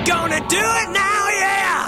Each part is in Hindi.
Gonna do it now, yeah!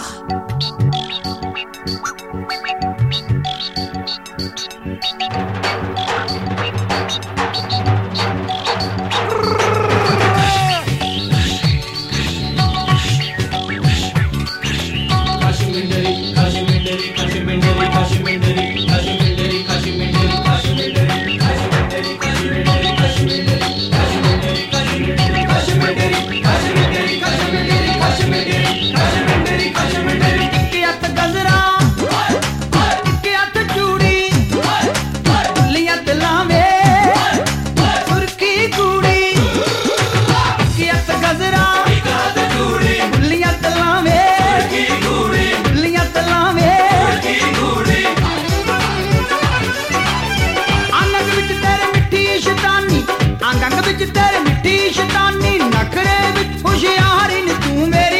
तेरे मिट्टी शैतानी नखरे विच होशियारी नी तू मेरी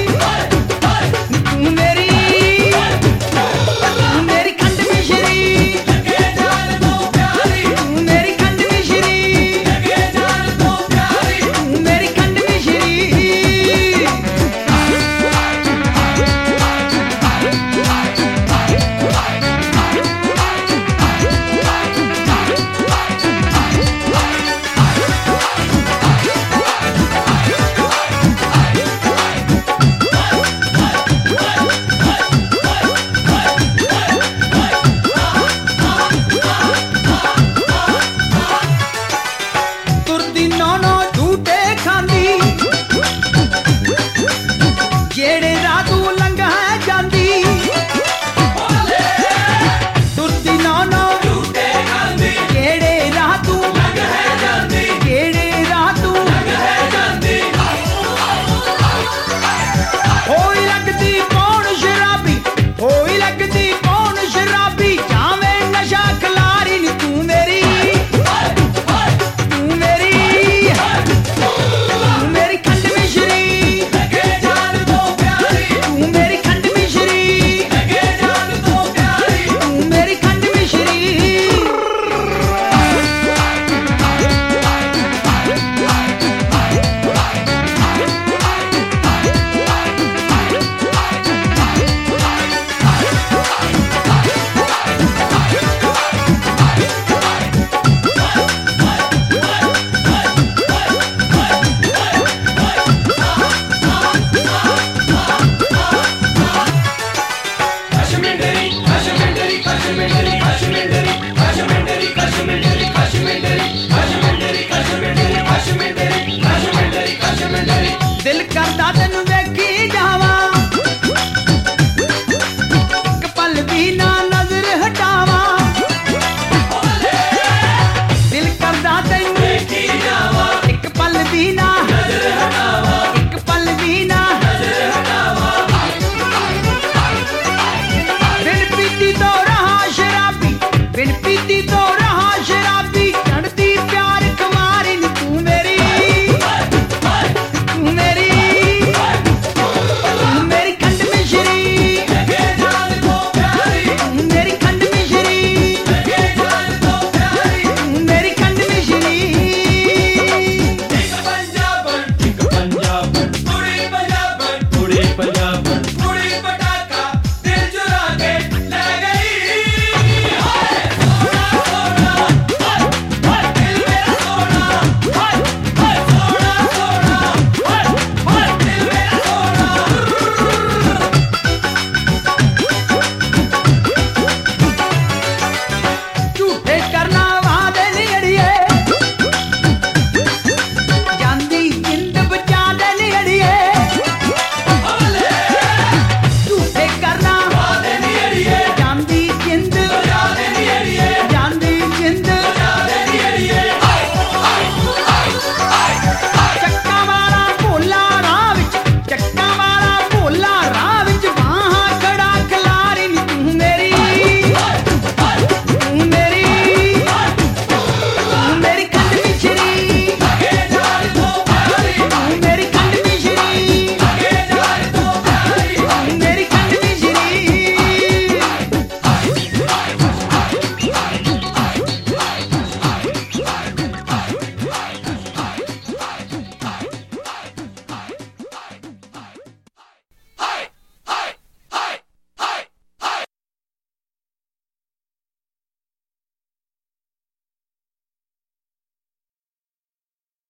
खंड मिश्री लगे जान तो प्यारी तू मेरी खंड मिश्री लगे जान तो प्यारी तू मेरी खंड मिश्री जेड़े राह तू लंघा जांदी तुरदी नौ झूठे खांदी जेड़े राह तू लंघा जांदी जेड़े राह तू लंघा जांदी होई लगदी कौन शराबी होई लगदी कौन शराबी जावे नशा खलारी नी तू मेरी खंड मिश्री दिल करदा तैनू